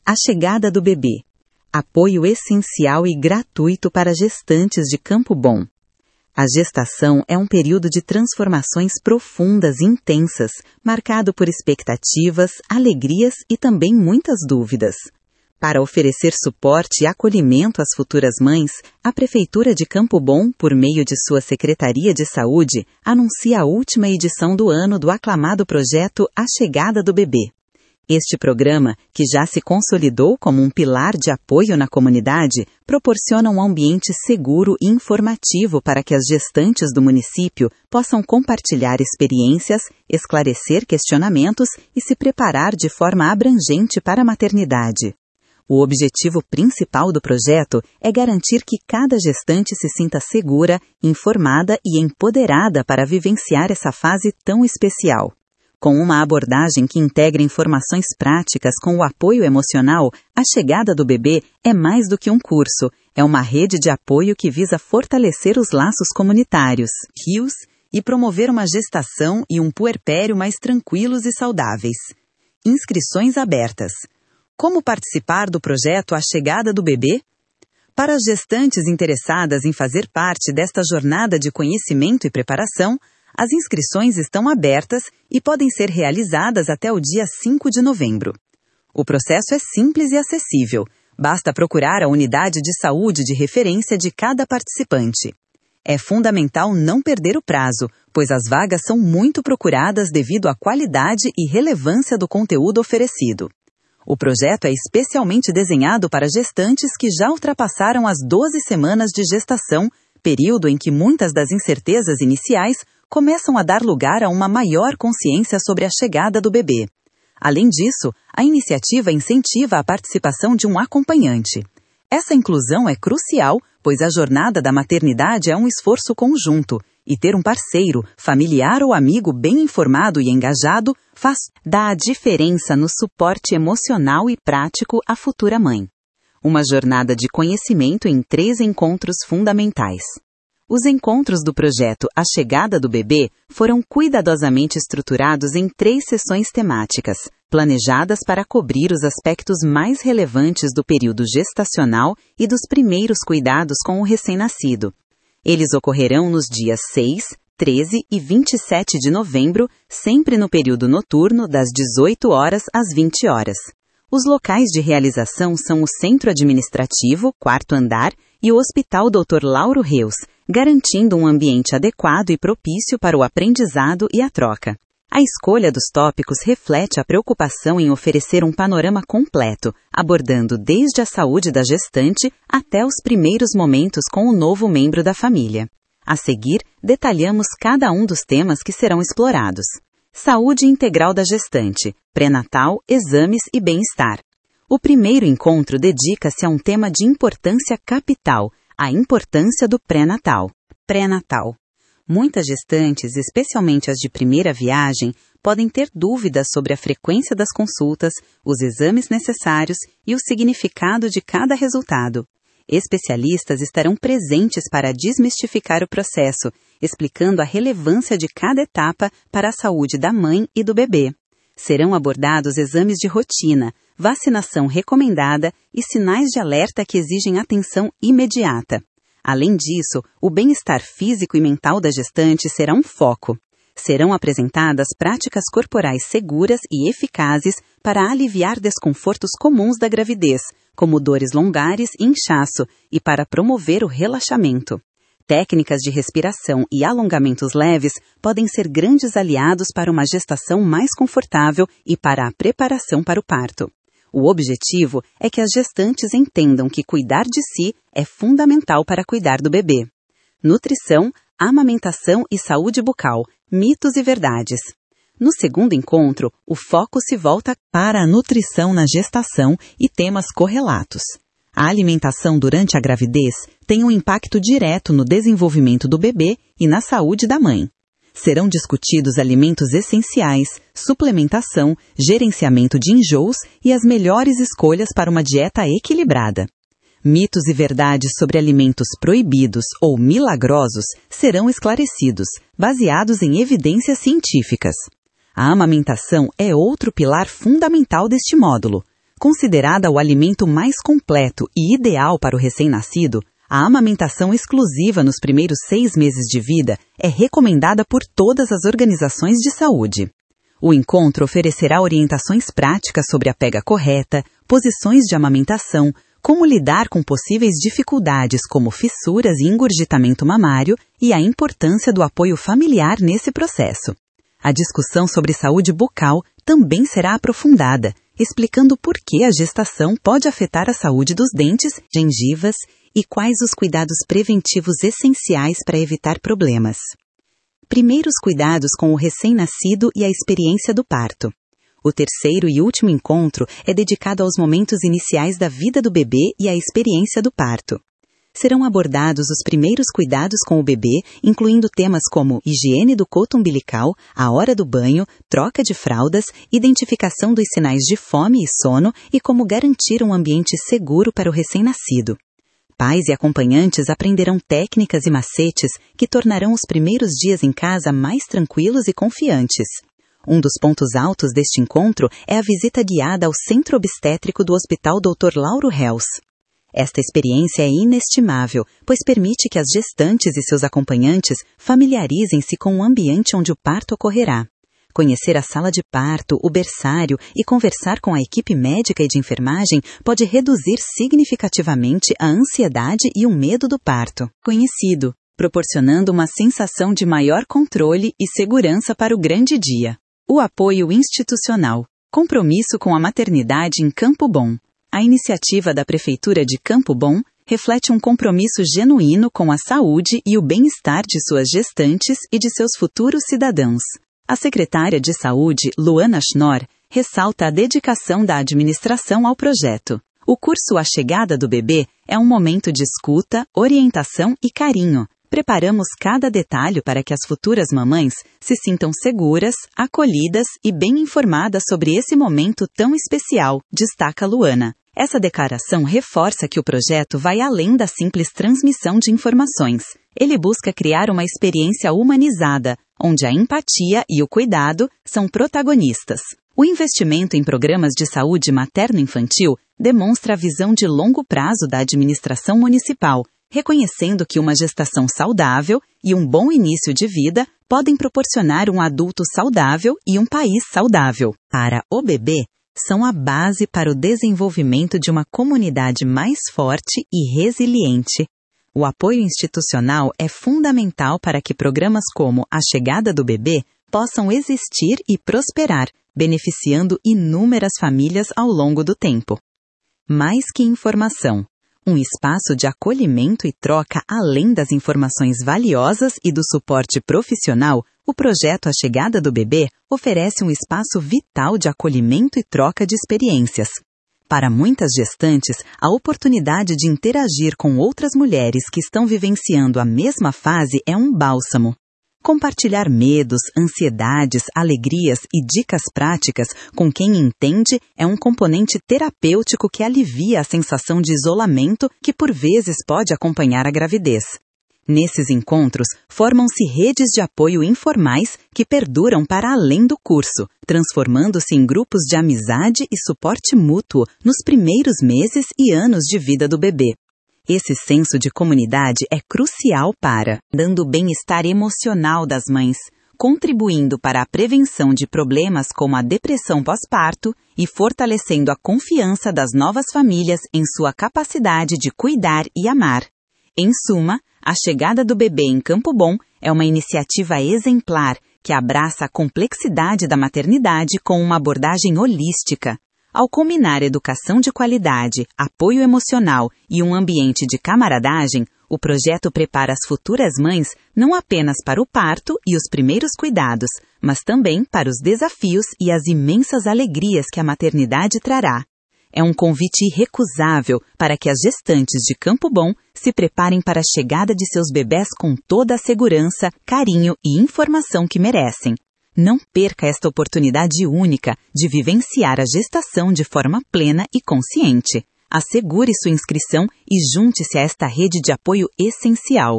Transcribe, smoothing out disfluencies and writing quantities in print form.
A chegada do bebê. Apoio essencial e gratuito para gestantes de Campo Bom. A gestação é um período de transformações profundas e intensas, marcado por expectativas, alegrias e também muitas dúvidas. Para oferecer suporte e acolhimento às futuras mães, a Prefeitura de Campo Bom, por meio de sua Secretaria de Saúde, anuncia a última edição do ano do aclamado projeto A Chegada do Bebê. Este programa, que já se consolidou como um pilar de apoio na comunidade, proporciona um ambiente seguro e informativo para que as gestantes do município possam compartilhar experiências, esclarecer questionamentos e se preparar de forma abrangente para a maternidade. O objetivo principal do projeto é garantir que cada gestante se sinta segura, informada e empoderada para vivenciar essa fase tão especial. Com uma abordagem que integra informações práticas com o apoio emocional, a chegada do bebê é mais do que um curso, é uma rede de apoio que visa fortalecer os laços comunitários, rios e promover uma gestação e um puerpério mais tranquilos e saudáveis. Inscrições abertas. Como participar do projeto A Chegada do Bebê? Para as gestantes interessadas em fazer parte desta jornada de conhecimento e preparação, as inscrições estão abertas e podem ser realizadas até o dia 5 de novembro. O processo é simples e acessível. Basta procurar a unidade de saúde de referência de cada participante. É fundamental não perder o prazo, pois as vagas são muito procuradas devido à qualidade e relevância do conteúdo oferecido. O projeto é especialmente desenhado para gestantes que já ultrapassaram as 12 semanas de gestação, período em que muitas das incertezas iniciais começam a dar lugar a uma maior consciência sobre a chegada do bebê. Além disso, a iniciativa incentiva a participação de um acompanhante. Essa inclusão é crucial, pois a jornada da maternidade é um esforço conjunto, e ter um parceiro, familiar ou amigo bem informado e engajado dá a diferença no suporte emocional e prático à futura mãe. Uma jornada de conhecimento em 3 encontros fundamentais. Os encontros do projeto A Chegada do Bebê foram cuidadosamente estruturados em 3 sessões temáticas, planejadas para cobrir os aspectos mais relevantes do período gestacional e dos primeiros cuidados com o recém-nascido. Eles ocorrerão nos dias 6, 13 e 27 de novembro, sempre no período noturno, das 18 horas às 20 horas. Os locais de realização são o Centro Administrativo, 4º andar, e o Hospital Dr. Lauro Reus, garantindo um ambiente adequado e propício para o aprendizado e a troca. A escolha dos tópicos reflete a preocupação em oferecer um panorama completo, abordando desde a saúde da gestante até os primeiros momentos com o novo membro da família. A seguir, detalhamos cada um dos temas que serão explorados. Saúde integral da gestante, pré-natal, exames e bem-estar. O primeiro encontro dedica-se a um tema de importância capital, a importância do pré-natal. Pré-natal. Muitas gestantes, especialmente as de primeira viagem, podem ter dúvidas sobre a frequência das consultas, os exames necessários e o significado de cada resultado. Especialistas estarão presentes para desmistificar o processo, explicando a relevância de cada etapa para a saúde da mãe e do bebê. Serão abordados exames de rotina, vacinação recomendada e sinais de alerta que exigem atenção imediata. Além disso, o bem-estar físico e mental da gestante será um foco. Serão apresentadas práticas corporais seguras e eficazes para aliviar desconfortos comuns da gravidez, como dores lombares e inchaço, e para promover o relaxamento. Técnicas de respiração e alongamentos leves podem ser grandes aliados para uma gestação mais confortável e para a preparação para o parto. O objetivo é que as gestantes entendam que cuidar de si é fundamental para cuidar do bebê. Nutrição, amamentação e saúde bucal, mitos e verdades. No segundo encontro, o foco se volta para a nutrição na gestação e temas correlatos. A alimentação durante a gravidez tem um impacto direto no desenvolvimento do bebê e na saúde da mãe. Serão discutidos alimentos essenciais, suplementação, gerenciamento de enjoos e as melhores escolhas para uma dieta equilibrada. Mitos e verdades sobre alimentos proibidos ou milagrosos serão esclarecidos, baseados em evidências científicas. A amamentação é outro pilar fundamental deste módulo. Considerada o alimento mais completo e ideal para o recém-nascido, a amamentação exclusiva nos primeiros 6 meses de vida é recomendada por todas as organizações de saúde. O encontro oferecerá orientações práticas sobre a pega correta, posições de amamentação, como lidar com possíveis dificuldades como fissuras e engurgitamento mamário e a importância do apoio familiar nesse processo. A discussão sobre saúde bucal também será aprofundada, explicando por que a gestação pode afetar a saúde dos dentes, gengivas e quais os cuidados preventivos essenciais para evitar problemas. Primeiros cuidados com o recém-nascido e a experiência do parto. O terceiro e último encontro é dedicado aos momentos iniciais da vida do bebê e à experiência do parto. Serão abordados os primeiros cuidados com o bebê, incluindo temas como higiene do coto umbilical, a hora do banho, troca de fraldas, identificação dos sinais de fome e sono e como garantir um ambiente seguro para o recém-nascido. Pais e acompanhantes aprenderão técnicas e macetes que tornarão os primeiros dias em casa mais tranquilos e confiantes. Um dos pontos altos deste encontro é a visita guiada ao Centro Obstétrico do Hospital Dr. Lauro Hels. Esta experiência é inestimável, pois permite que as gestantes e seus acompanhantes familiarizem-se com o ambiente onde o parto ocorrerá. Conhecer a sala de parto, o berçário e conversar com a equipe médica e de enfermagem pode reduzir significativamente a ansiedade e o medo do parto conhecido, proporcionando uma sensação de maior controle e segurança para o grande dia. O apoio institucional. Compromisso com a maternidade em Campo Bom. A iniciativa da Prefeitura de Campo Bom reflete um compromisso genuíno com a saúde e o bem-estar de suas gestantes e de seus futuros cidadãos. A secretária de Saúde, Luana Schnorr, ressalta a dedicação da administração ao projeto. O curso A Chegada do Bebê é um momento de escuta, orientação e carinho. Preparamos cada detalhe para que as futuras mamães se sintam seguras, acolhidas e bem informadas sobre esse momento tão especial, destaca Luana. Essa declaração reforça que o projeto vai além da simples transmissão de informações. Ele busca criar uma experiência humanizada, onde a empatia e o cuidado são protagonistas. O investimento em programas de saúde materno-infantil demonstra a visão de longo prazo da administração municipal, reconhecendo que uma gestação saudável e um bom início de vida podem proporcionar um adulto saudável e um país saudável. Para o bebê, são a base para o desenvolvimento de uma comunidade mais forte e resiliente. O apoio institucional é fundamental para que programas como A Chegada do Bebê possam existir e prosperar, beneficiando inúmeras famílias ao longo do tempo. Mais que informação. Um espaço de acolhimento e troca além das informações valiosas e do suporte profissional, o projeto A Chegada do Bebê oferece um espaço vital de acolhimento e troca de experiências. Para muitas gestantes, a oportunidade de interagir com outras mulheres que estão vivenciando a mesma fase é um bálsamo. Compartilhar medos, ansiedades, alegrias e dicas práticas com quem entende é um componente terapêutico que alivia a sensação de isolamento que por vezes pode acompanhar a gravidez. Nesses encontros, formam-se redes de apoio informais que perduram para além do curso, transformando-se em grupos de amizade e suporte mútuo nos primeiros meses e anos de vida do bebê. Esse senso de comunidade é crucial para, dando o bem-estar emocional das mães, contribuindo para a prevenção de problemas como a depressão pós-parto e fortalecendo a confiança das novas famílias em sua capacidade de cuidar e amar. Em suma, A Chegada do Bebê em Campo Bom é uma iniciativa exemplar que abraça a complexidade da maternidade com uma abordagem holística. Ao combinar educação de qualidade, apoio emocional e um ambiente de camaradagem, o projeto prepara as futuras mães não apenas para o parto e os primeiros cuidados, mas também para os desafios e as imensas alegrias que a maternidade trará. É um convite irrecusável para que as gestantes de Campo Bom se preparem para a chegada de seus bebés com toda a segurança, carinho e informação que merecem. Não perca esta oportunidade única de vivenciar a gestação de forma plena e consciente. Assegure sua inscrição e junte-se a esta rede de apoio essencial.